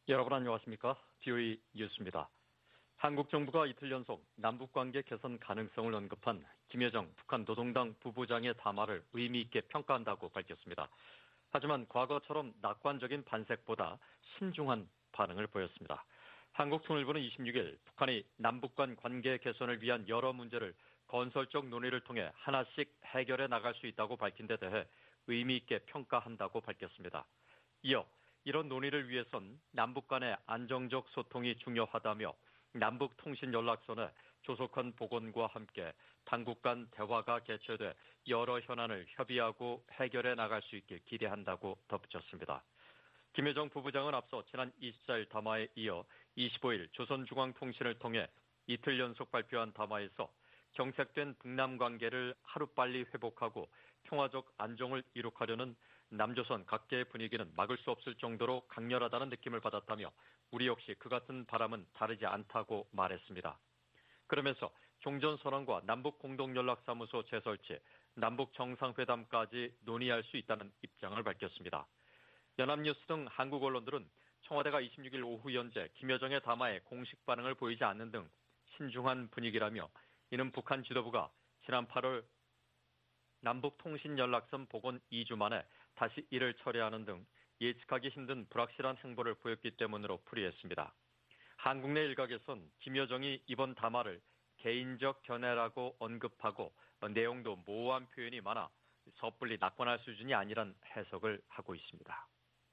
여러분 안녕하십니까? BOE 뉴스입니다. 한국 정부가 이틀 연속 남북관계 개선 가능성을 언급한 김여정 북한 노동당 부부장의 담화를 의미 있게 평가한다고 밝혔습니다. 하지만 과거처럼 낙관적인 반색보다 신중한 반응을 보였습니다. 한국통일부는 26일 북한이 남북 간 관계 개선을 위한 여러 문제를 건설적 논의를 통해 하나씩 해결해 나갈 수 있다고 밝힌 데 대해 의미 있게 평가한다고 밝혔습니다. 이어 이런 논의를 위해선 남북 간의 안정적 소통이 중요하다며 남북통신연락선의 조속한 복원과 함께 당국 간 대화가 개최돼 여러 현안을 협의하고 해결해 나갈 수 있길 기대한다고 덧붙였습니다. 김여정 부부장은 앞서 지난 24일 담화에 이어 25일 조선중앙통신을 통해 이틀 연속 발표한 담화에서 경색된 북남 관계를 하루빨리 회복하고 평화적 안정을 이룩하려는 남조선 각계의 분위기는 막을 수 없을 정도로 강렬하다는 느낌을 받았다며 우리 역시 그 같은 바람은 다르지 않다고 말했습니다. 그러면서 종전선언과 남북공동연락사무소 재설치, 남북정상회담까지 논의할 수 있다는 입장을 밝혔습니다. 연합뉴스 등 한국 언론들은 청와대가 26일 오후 현재 김여정의 담화에 공식 반응을 보이지 않는 등 신중한 분위기라며 이는 북한 지도부가 지난 8월 남북통신연락선 복원 2주 만에 다시 이를 철회하는 등 예측하기 힘든 불확실한 행보를 보였기 때문으로 풀이했습니다. 한국 내 일각에선 김여정이 이번 담화를 개인적 견해라고 언급하고 내용도 모호한 표현이 많아 섣불리 낙관할 수준이 아니란 해석을 하고 있습니다.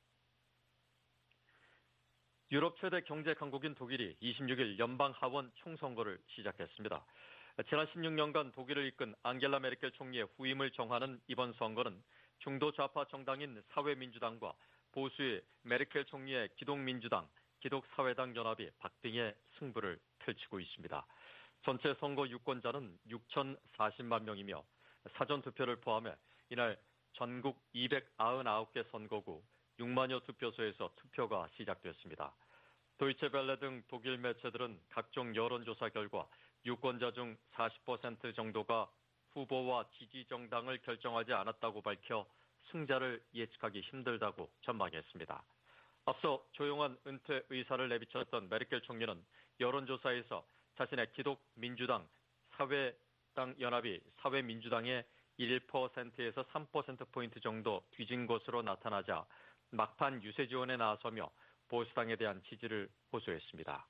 유럽 최대 경제 강국인 독일이 26일 연방하원 총선거를 시작했습니다. 지난 16년간 독일을 이끈 앙겔라 메르켈 총리의 후임을 정하는 이번 선거는 중도 좌파 정당인 사회민주당과 보수의 메르켈 총리의 기독민주당, 기독사회당 연합이 박빙의 승부를 펼치고 있습니다. 전체 선거 유권자는 6,040만 명이며 사전투표를 포함해 이날 전국 299개 선거구 6만여 투표소에서 투표가 시작됐습니다. 도이체벨레 등 독일 매체들은 각종 여론조사 결과 유권자 중 40% 정도가 후보와 지지 정당을 결정하지 않았다고 밝혀 승자를 예측하기 힘들다고 전망했습니다. 앞서 조용한 은퇴 의사를 내비쳤던 메르켈 총리는 여론조사에서 자신의 기독민주당, 사회당 연합이 사회민주당의 1%에서 3%포인트 정도 뒤진 것으로 나타나자 막판 유세 지원에 나서며 보수당에 대한 지지를 호소했습니다.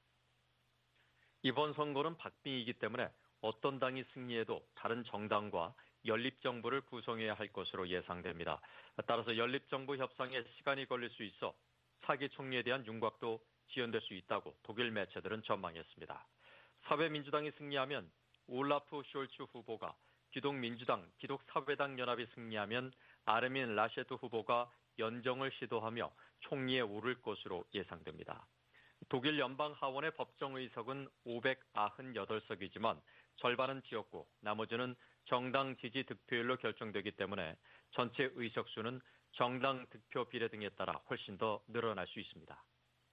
이번 선거는 박빙이기 때문에 어떤 당이 승리해도 다른 정당과 연립정부를 구성해야 할 것으로 예상됩니다. 따라서 연립정부 협상에 시간이 걸릴 수 있어 차기 총리에 대한 윤곽도 지연될 수 있다고 독일 매체들은 전망했습니다. 사회민주당이 승리하면 올라프 숄츠 후보가, 기독민주당, 기독사회당 연합이 승리하면 아르민 라셰트 후보가 연정을 시도하며 총리에 오를 것으로 예상됩니다. 독일 연방하원의 법정 의석은 598석이지만 절반은 지역구, 나머지는 정당 지지 득표율로 결정되기 때문에 전체 의석수는 정당 득표 비례 등에 따라 훨씬 더 늘어날 수 있습니다.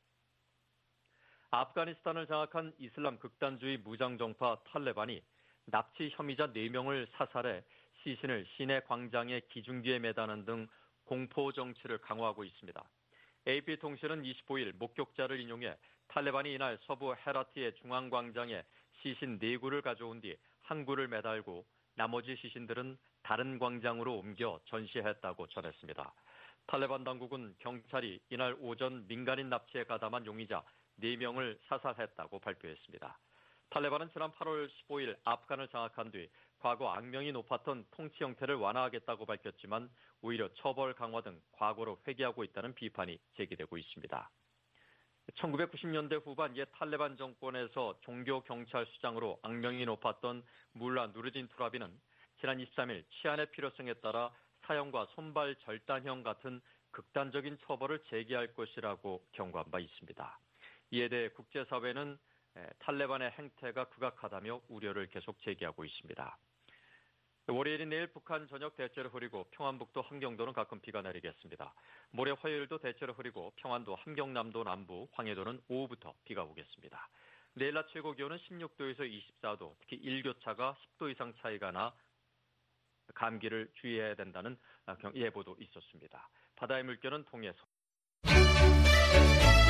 아프가니스탄을 장악한 이슬람 극단주의 무장정파 탈레반이 납치 혐의자 4명을 사살해 시신을 시내 광장의 기중기에 매다는 등 공포 정치를 강화하고 있습니다. AP통신은 25일 목격자를 인용해 탈레반이 이날 서부 헤라트의 중앙광장에 시신 4구를 가져온 뒤 한 구를 매달고 나머지 시신들은 다른 광장으로 옮겨 전시했다고 전했습니다. 탈레반 당국은 경찰이 이날 오전 민간인 납치에 가담한 용의자 4명을 사살했다고 발표했습니다. 탈레반은 지난 8월 15일 아프간을 장악한 뒤 과거 악명이 높았던 통치 형태를 완화하겠다고 밝혔지만 오히려 처벌 강화 등 과거로 회귀하고 있다는 비판이 제기되고 있습니다. 1990년대 후반 옛 탈레반 정권에서 종교경찰수장으로 악명이 높았던 물라 누르딘 투라비는 지난 23일 치안의 필요성에 따라 사형과 손발 절단형 같은 극단적인 처벌을 제기할 것이라고 경고한 바 있습니다. 이에 대해 국제사회는 탈레반의 행태가 극악하다며 우려를 계속 제기하고 있습니다. 월요일인 내일 북한 전역 대체로 흐리고 평안북도 함경도는 가끔 비가 내리겠습니다. 모레 화요일도 대체로 흐리고 평안도 함경남도 남부 황해도는 오후부터 비가 오겠습니다. 내일 낮 최고 기온은 16도에서 24도, 특히 일교차가 10도 이상 차이가 나 감기를 주의해야 된다는 예보도 있었습니다. 바다의 물결은 동해서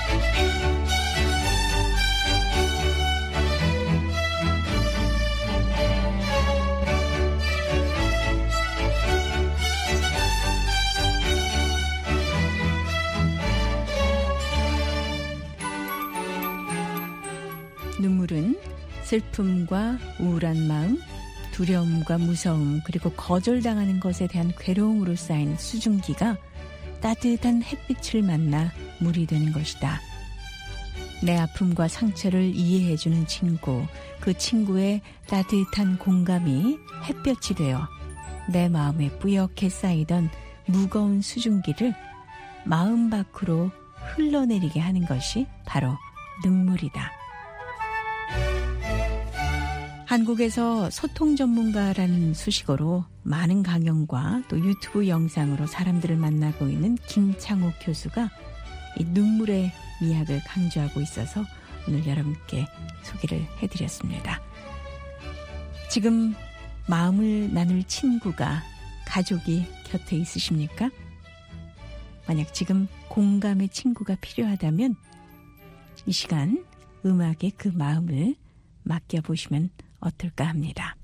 눈물은 슬픔과 우울한 마음, 두려움과 무서움, 그리고 거절당하는 것에 대한 괴로움으로 쌓인 수증기가 따뜻한 햇빛을 만나 물이 되는 것이다. 내 아픔과 상처를 이해해주는 친구, 그 친구의 따뜻한 공감이 햇볕이 되어 내 마음에 뿌옇게 쌓이던 무거운 수증기를 마음 밖으로 흘러내리게 하는 것이 바로 눈물이다. 한국에서 소통 전문가라는 수식어로 많은 강연과 또 유튜브 영상으로 사람들을 만나고 있는 김창옥 교수가 이 눈물의 미학을 강조하고 있어서 오늘 여러분께 소개를 해드렸습니다. 지금 마음을 나눌 친구가, 가족이 곁에 있으십니까? 만약 지금 공감의 친구가 필요하다면 이 시간 음악에 그 마음을 맡겨보시면 어떨까 합니다.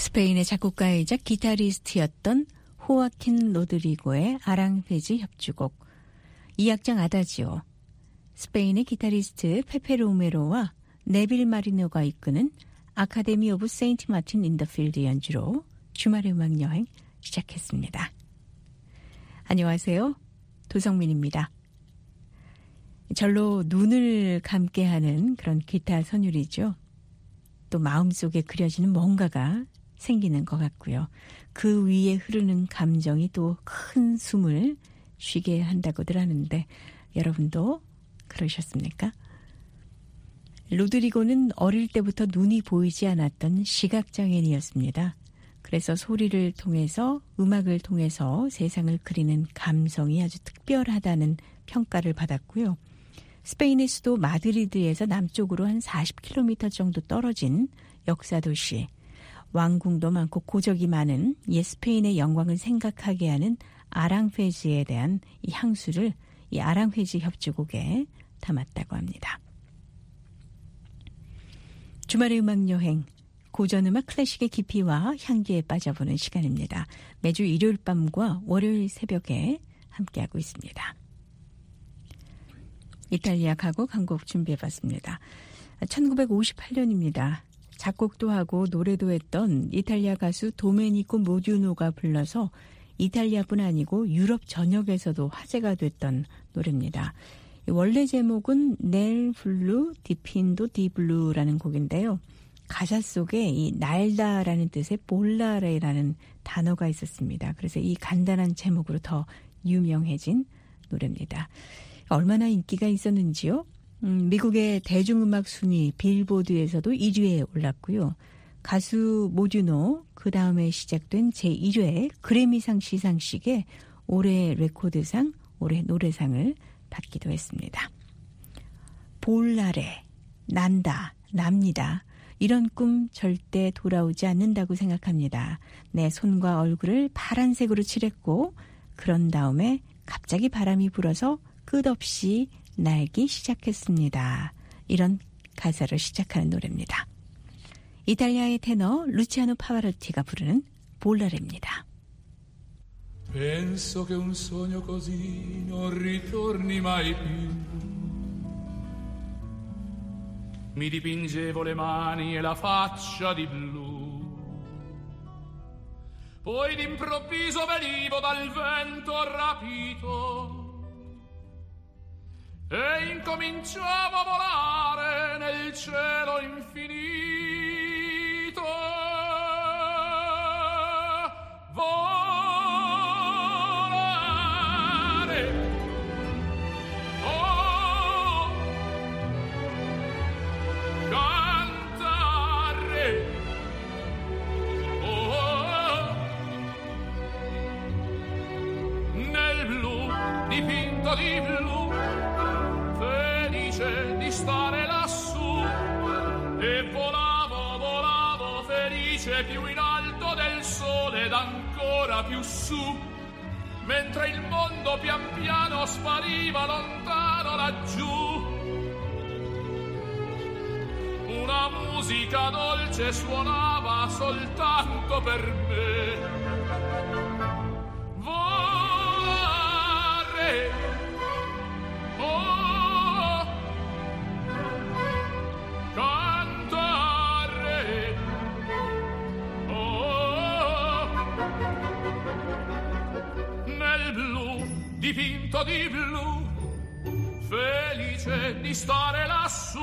스페인의 작곡가이자 기타리스트였던 호아킨 로드리고의 아랑페지 협주곡, 이 악장 아다지오, 스페인의 기타리스트 페페 로메로와 네빌 마리노가 이끄는 아카데미 오브 세인트 마틴 인더필드 연주로 주말의 음악여행 시작했습니다. 안녕하세요. 도성민입니다. 절로 눈을 감게 하는 그런 기타 선율이죠. 또 마음속에 그려지는 뭔가가 생기는 것 같고요. 그 위에 흐르는 감정이 또 큰 숨을 쉬게 한다고들 하는데 여러분도 그러셨습니까? 로드리고는 어릴 때부터 눈이 보이지 않았던 시각장애인이었습니다. 그래서 소리를 통해서, 음악을 통해서 세상을 그리는 감성이 아주 특별하다는 평가를 받았고요. 스페인의 수도 마드리드에서 남쪽으로 한 40km 정도 떨어진 역사도시, 왕궁도 많고 고적이 많은 옛 스페인의 영광을 생각하게 하는 아랑페지에 대한 이 향수를 이 아랑페지 협주곡에 담았다고 합니다. 주말의 음악여행, 고전음악 클래식의 깊이와 향기에 빠져보는 시간입니다. 매주 일요일 밤과 월요일 새벽에 함께하고 있습니다. 이탈리아 가곡 한 곡 준비해봤습니다. 1958년입니다. 작곡도 하고 노래도 했던 이탈리아 가수 도메니코 모듀노가 불러서 이탈리아뿐 아니고 유럽 전역에서도 화제가 됐던 노래입니다. 원래 제목은 넬 블루 디핀도 디 블루라는 곡인데요. 가사 속에 이 날다라는 뜻의 볼라레라는 단어가 있었습니다. 그래서 이 간단한 제목으로 더 유명해진 노래입니다. 얼마나 인기가 있었는지요? 미국의 대중음악 순위 빌보드에서도 1위에 올랐고요. 가수 모듀노, 그 다음에 시작된 제1회 그래미상 시상식에 올해 레코드상, 올해 노래상을 받기도 했습니다. 볼라레, 난다, 납니다. 이런 꿈 절대 돌아오지 않는다고 생각합니다. 내 손과 얼굴을 파란색으로 칠했고 그런 다음에 갑자기 바람이 불어서 끝없이 날기 시작했습니다. 이런 가사로 시작하는 노래입니다. 이탈리아의 테너 루치아노 파바로티가 부르는 볼라레입니다. Penso che un sogno così non ritorni mai più. Mi dipingevo le mani e la faccia di blu. Poi d'improvviso venivo dal vento rapito e incominciavo a volare nel cielo infinito. Volare, oh, cantare, oh, nel blu dipinto di blu, felice di stare lassù, e volavo, volavo felice più in alto del sole ed ancora più su, mentre il mondo pian piano spariva lontano laggiù. Una musica dolce suonava soltanto per me. Volare, oh, cantare, oh, nel blu dipinto di blu, felice di stare lassù.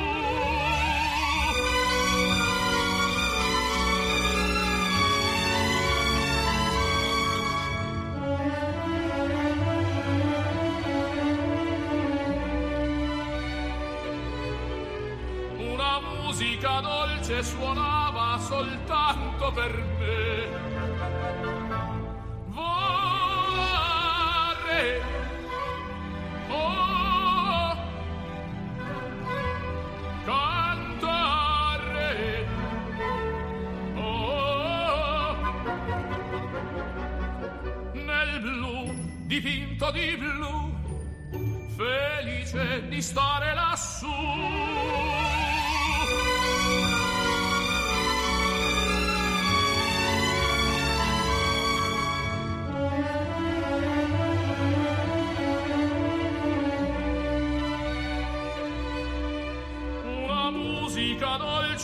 Musica dolce suonava soltanto per me. Volare, oh, cantare, oh, nel blu dipinto di blu, felice di stare lassù.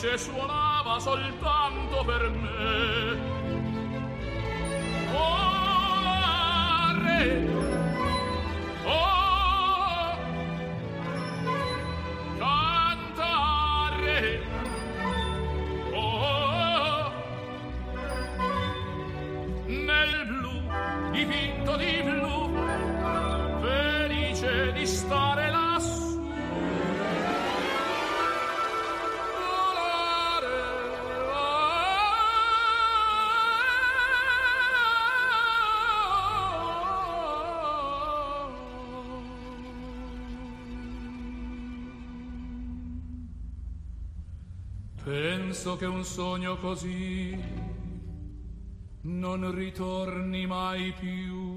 voce suonava soltanto per me. Volare, oh, cantare, oh, nel blu, dipinto di blu, felice di stare lassù. Penso che un sogno così non ritorni mai più.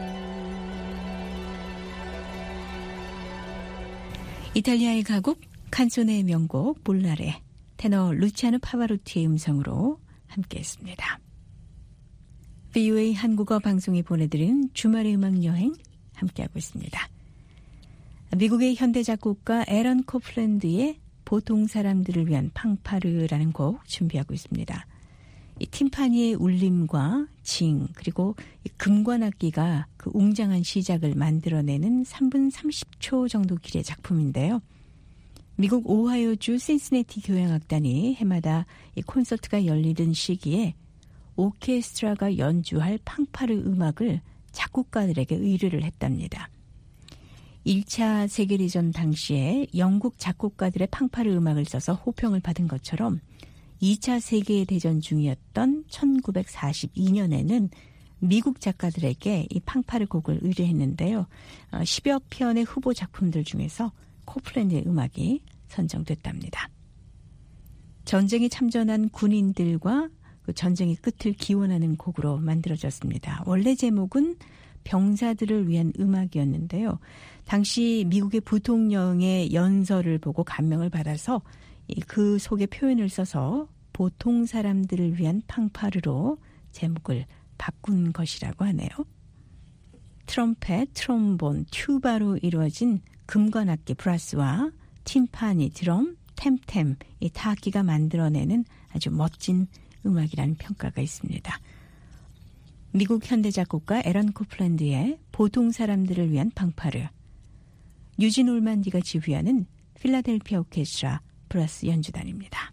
이탈리아의 가곡 칸소네의 명곡 볼라레 테너 루치아노 파바로티의 음성으로 함께했습니다. VOA 한국어 방송이 보내드린 주말의 음악 여행 함께하고 있습니다. 미국의 현대 작곡가 에런 코플랜드의 보통 사람들을 위한 팡파르라는 곡 준비하고 있습니다. 이 팀파니의 울림과 징 그리고 이 금관악기가 그 웅장한 시작을 만들어내는 3분 30초 정도 길의 작품인데요. 미국 오하이오주 신시내티 교향악단이 해마다 이 콘서트가 열리던 시기에 오케스트라가 연주할 팡파르 음악을 작곡가들에게 의뢰를 했답니다. 1차 세계대전 당시에 영국 작곡가들의 팡파르 음악을 써서 호평을 받은 것처럼 2차 세계대전 중이었던 1942년에는 미국 작가들에게 이 팡파르 곡을 의뢰했는데요. 10여 편의 후보 작품들 중에서 코플랜드의 음악이 선정됐답니다. 전쟁에 참전한 군인들과 그 전쟁의 끝을 기원하는 곡으로 만들어졌습니다. 원래 제목은 병사들을 위한 음악이었는데요. 당시 미국의 부통령의 연설을 보고 감명을 받아서 그 속의 표현을 써서 보통 사람들을 위한 팡파르로 제목을 바꾼 것이라고 하네요. 트럼펫, 트롬본, 튜바로 이루어진 금관악기 브라스와 팀파니, 드럼, 템템, 이 타악기가 만들어내는 아주 멋진 음악이라는 평가가 있습니다. 미국 현대 작곡가 에런 코플랜드의 보통 사람들을 위한 팡파르, 유진 올만디가 지휘하는 필라델피아 오케스트라 브라스 연주단입니다.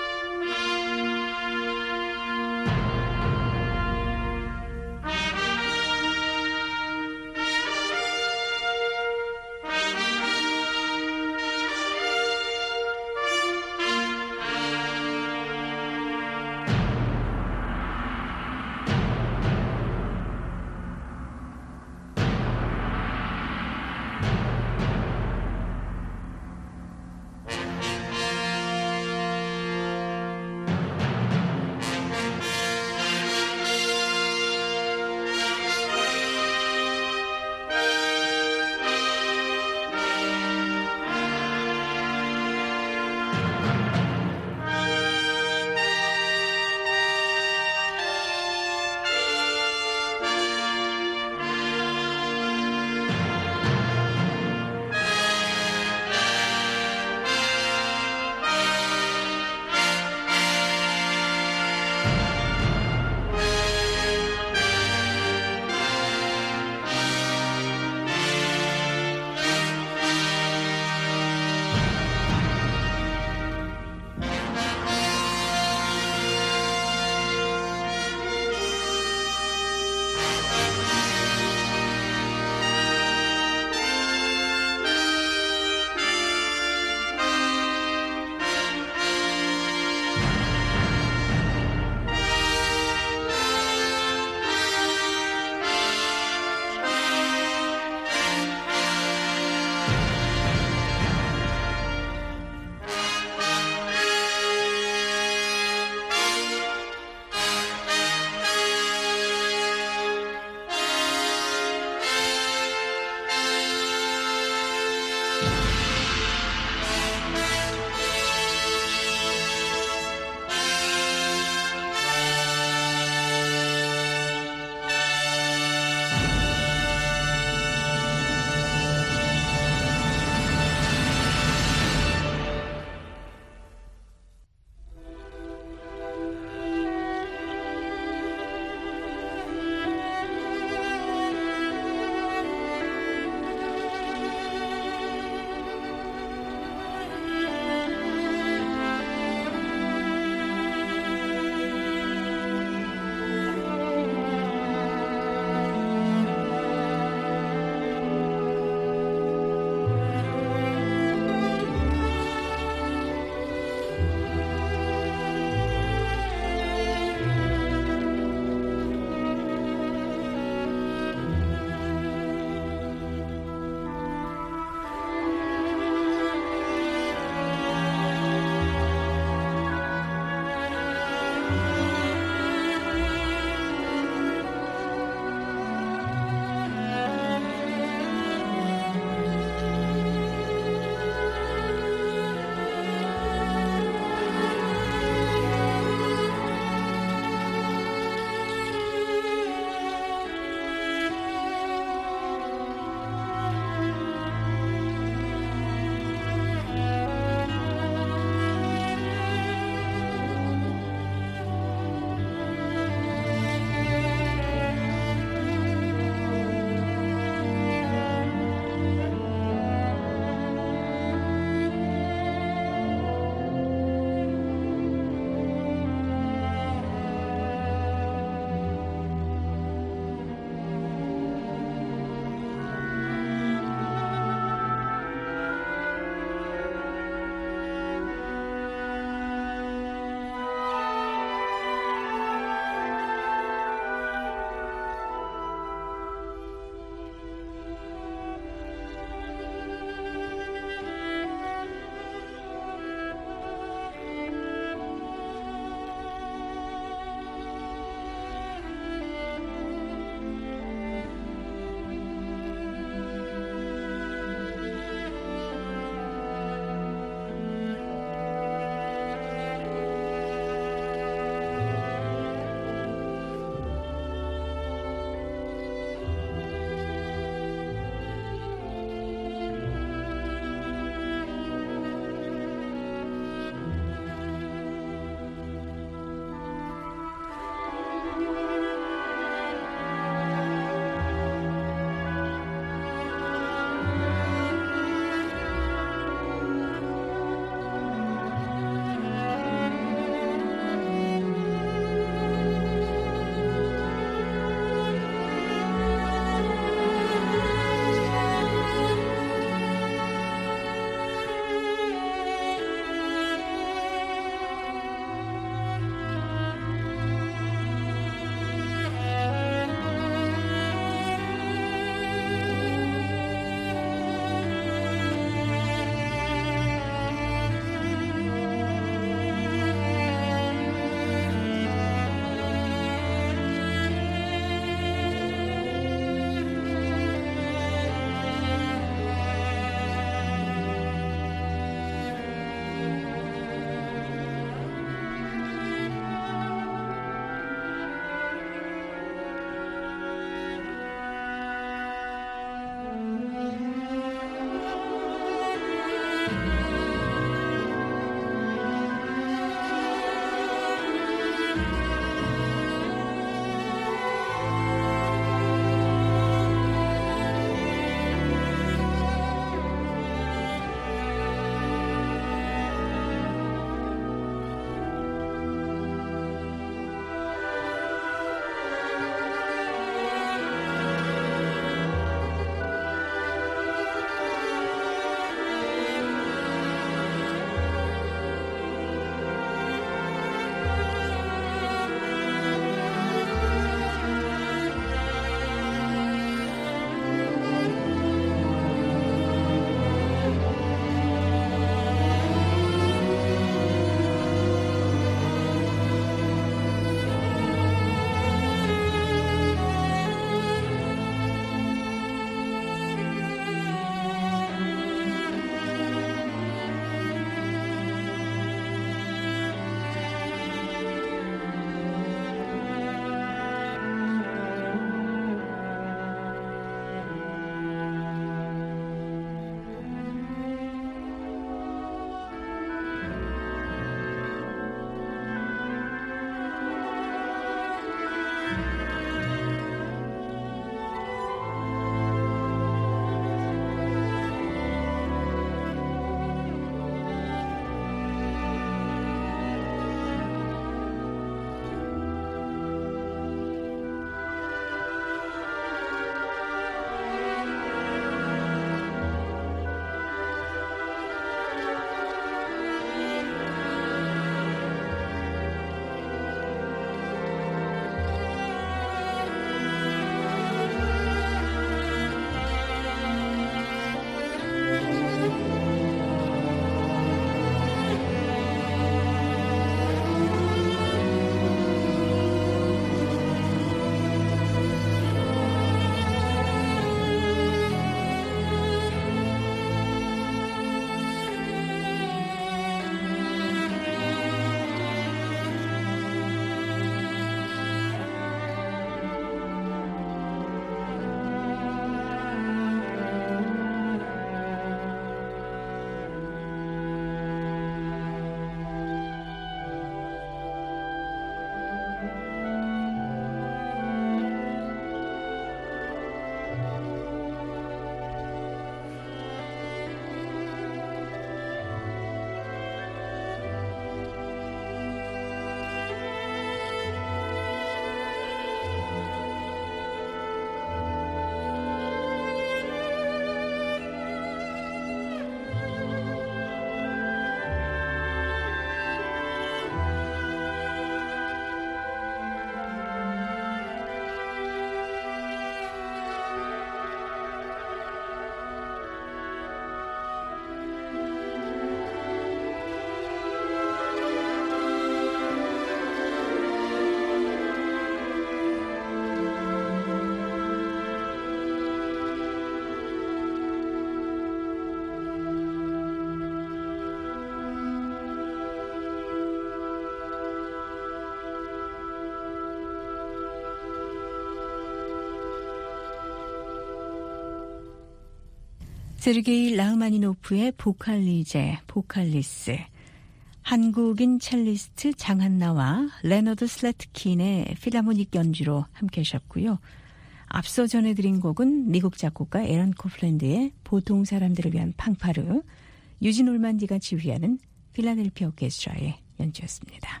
세르게이 라흐마니노프의 보칼리제, 보칼리스, 한국인 첼리스트 장한나와 레너드 슬래트킨의 필하모닉 연주로 함께 하셨고요. 앞서 전해드린 곡은 미국 작곡가 에런 코플랜드의 보통 사람들을 위한 팡파르, 유진 올만디가 지휘하는 필라델피아 오케스트라의 연주였습니다.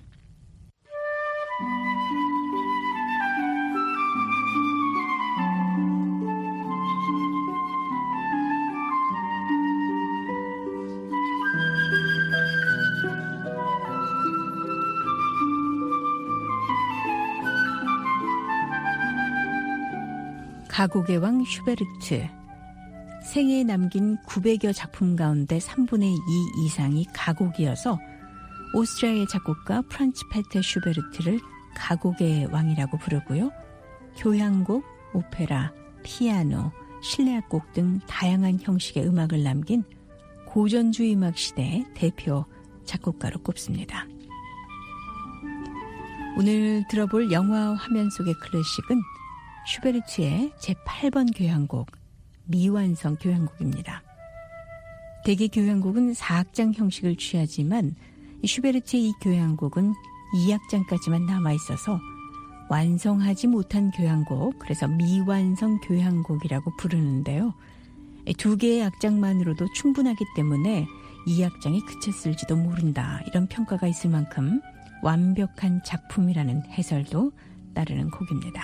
가곡의 왕 슈베르트, 생애에 남긴 900여 작품 가운데 3분의 2 이상이 가곡이어서 오스트리아의 작곡가 프란츠 페테 슈베르트를 가곡의 왕이라고 부르고요. 교향곡, 오페라, 피아노, 실내악곡 등 다양한 형식의 음악을 남긴 고전주의 음악 시대의 대표 작곡가로 꼽습니다. 오늘 들어볼 영화 화면 속의 클래식은 슈베르트의 제8번 교향곡, 미완성 교향곡입니다. 대개 교향곡은 4악장 형식을 취하지만 슈베르트의 이 교향곡은 2악장까지만 남아있어서 완성하지 못한 교향곡, 그래서 미완성 교향곡이라고 부르는데요. 2개의 악장만으로도 충분하기 때문에 2악장이 그쳤을지도 모른다, 이런 평가가 있을 만큼 완벽한 작품이라는 해설도 따르는 곡입니다.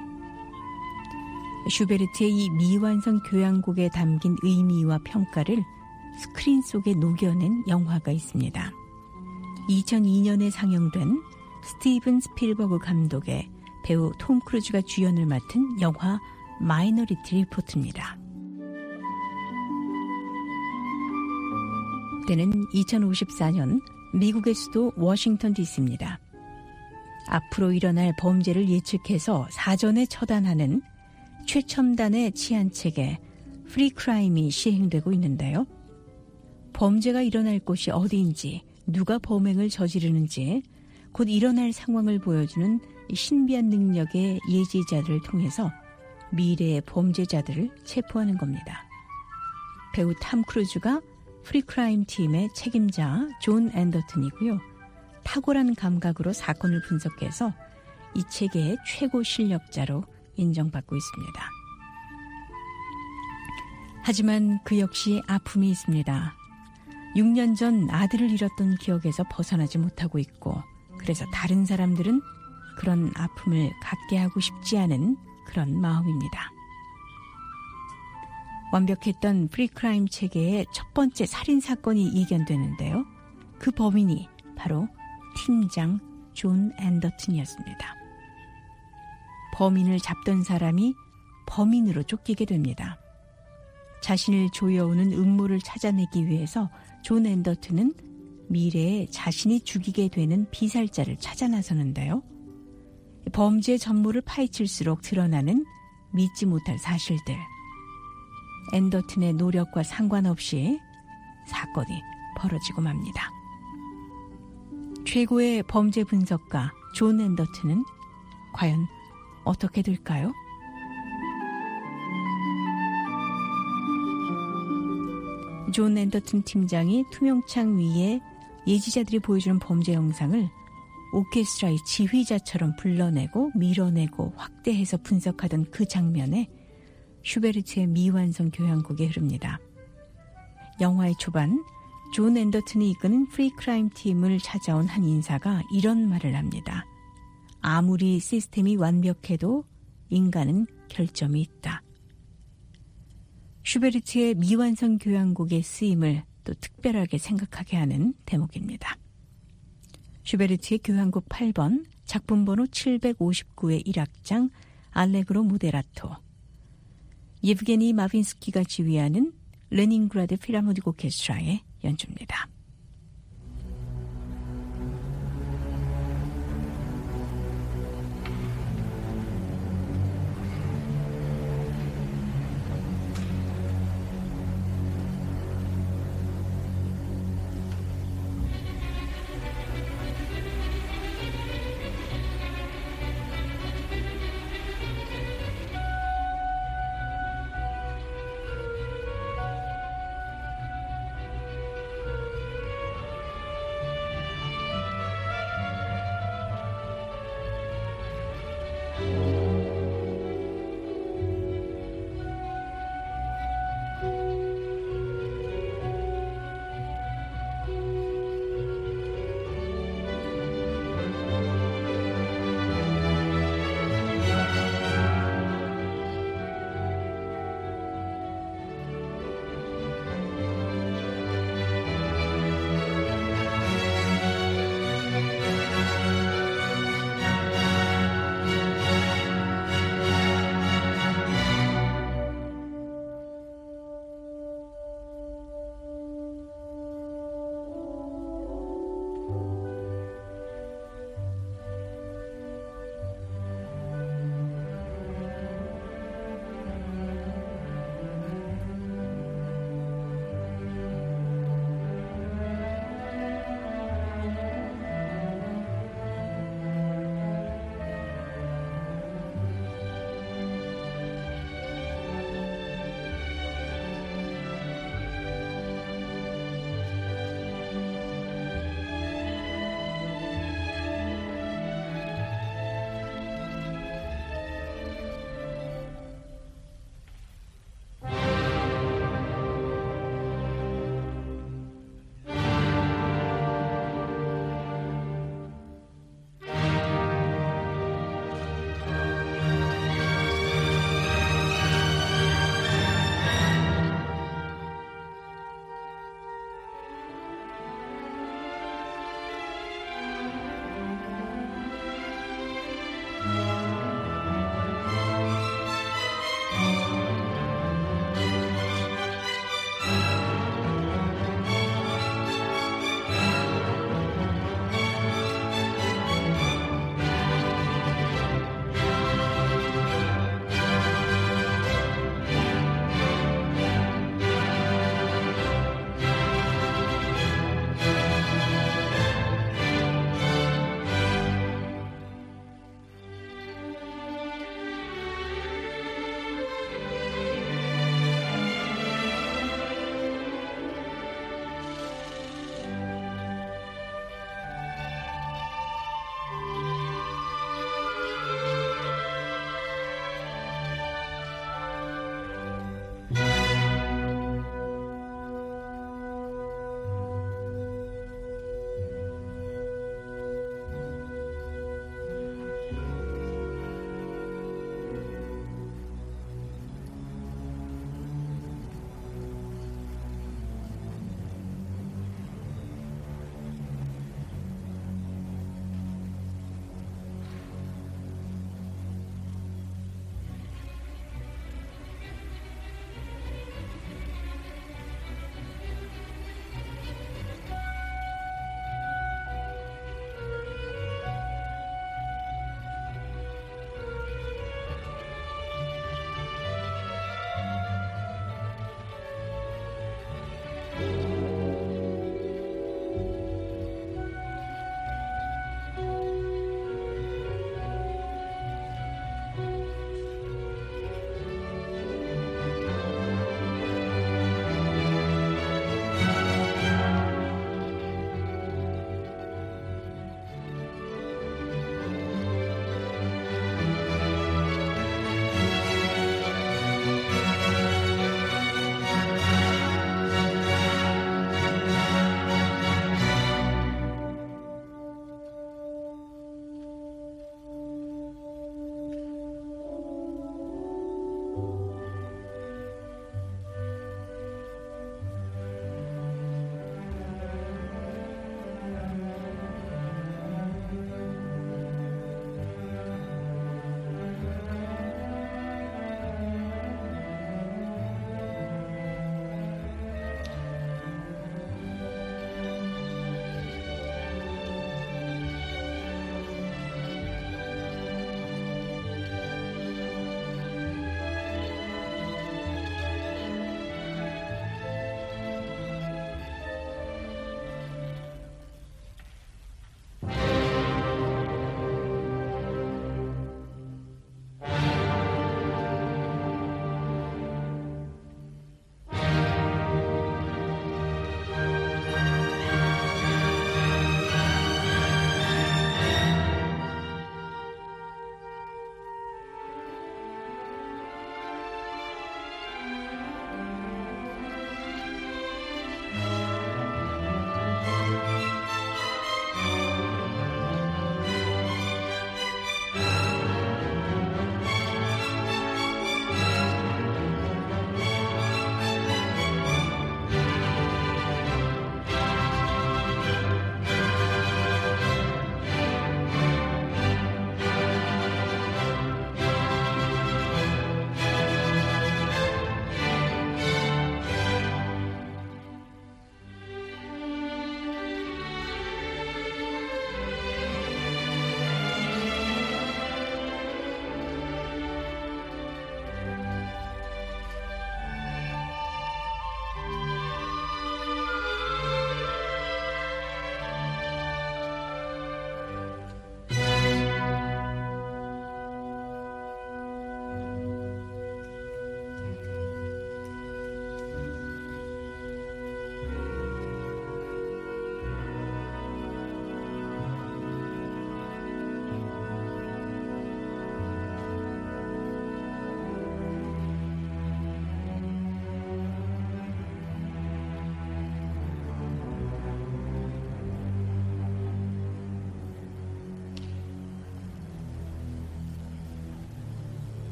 슈베르트의 이 미완성 교향곡에 담긴 의미와 평가를 스크린 속에 녹여낸 영화가 있습니다. 2002년에 상영된 스티븐 스필버그 감독의 배우 톰 크루즈가 주연을 맡은 영화 마이너리티 리포트입니다. 때는 2054년 미국의 수도 워싱턴 DC입니다. 앞으로 일어날 범죄를 예측해서 사전에 처단하는 최첨단의 치안체계 프리크라임이 시행되고 있는데요. 범죄가 일어날 곳이 어디인지, 누가 범행을 저지르는지, 곧 일어날 상황을 보여주는 신비한 능력의 예지자들을 통해서 미래의 범죄자들을 체포하는 겁니다. 배우 탐 크루즈가 프리크라임 팀의 책임자 존 앤더튼이고요. 탁월한 감각으로 사건을 분석해서 이 체계의 최고 실력자로 인정받고 있습니다. 하지만 그 역시 아픔이 있습니다. 6년 전 아들을 잃었던 기억에서 벗어나지 못하고 있고, 그래서 다른 사람들은 그런 아픔을 갖게 하고 싶지 않은 그런 마음입니다. 완벽했던 프리크라임 체계의 첫 번째 살인사건이 이견되는데요. 그 범인이 바로 팀장 존 앤더튼이었습니다. 범인을 잡던 사람이 범인으로 쫓기게 됩니다. 자신을 조여오는 음모를 찾아내기 위해서 존 앤더튼은 미래에 자신이 죽이게 되는 피살자를 찾아 나서는데요. 범죄 전모를 파헤칠수록 드러나는 믿지 못할 사실들. 앤더튼의 노력과 상관없이 사건이 벌어지고 맙니다. 최고의 범죄 분석가 존 앤더튼은 과연 어떻게 될까요? 존 앤더튼 팀장이 투명창 위에 예지자들이 보여주는 범죄 영상을 오케스트라의 지휘자처럼 불러내고 밀어내고 확대해서 분석하던 그 장면에 슈베르트의 미완성 교향곡이 흐릅니다. 영화의 초반 존 앤더튼이 이끄는 프리크라임 팀을 찾아온 한 인사가 이런 말을 합니다. 아무리 시스템이 완벽해도 인간은 결점이 있다. 슈베르트의 미완성 교향곡의 쓰임을 또 특별하게 생각하게 하는 대목입니다. 슈베르트의 교향곡 8번, 작품 번호 759의 1악장 알레그로 모데라토. 예브게니 마빈스키가 지휘하는 레닌그라드 필하모닉 오케스트라의 연주입니다.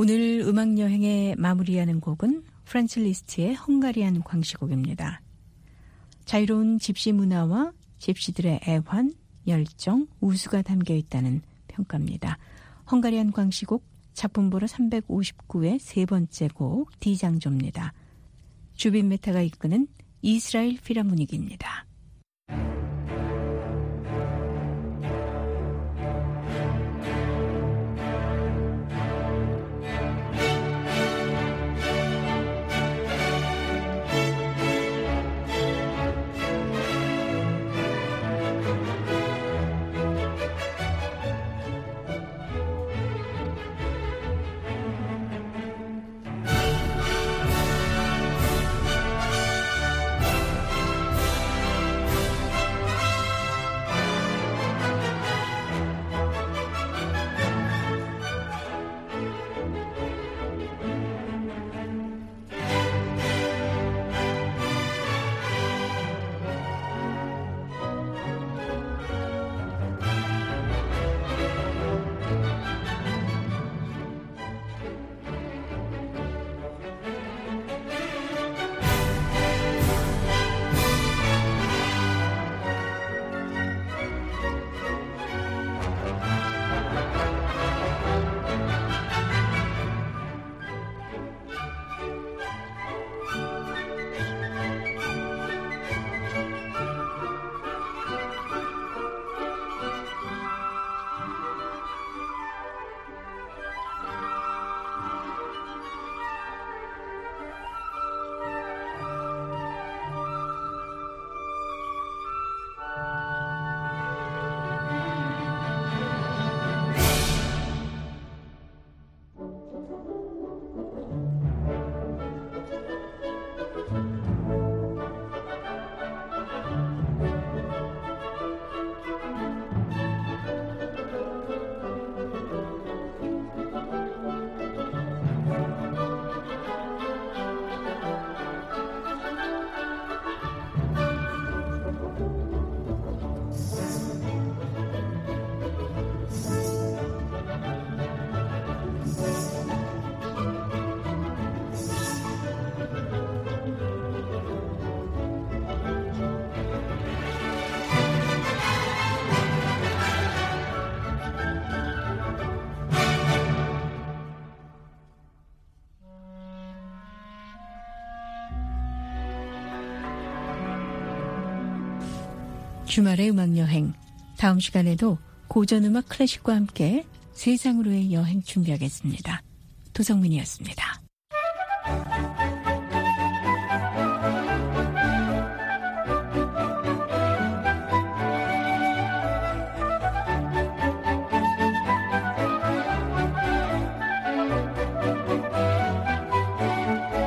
오늘 음악여행에 마무리하는 곡은 프란츠 리스트의 헝가리안 광시곡입니다. 자유로운 집시 문화와 집시들의 애환, 열정, 우수가 담겨 있다는 평가입니다. 헝가리안 광시곡 작품번호 359의 세 번째 곡 D장조입니다. 주빈 메타가 이끄는 이스라엘 필하모닉입니다. 주말의 음악여행, 다음 시간에도 고전음악 클래식과 함께 세상으로의 여행 준비하겠습니다. 도성민이었습니다.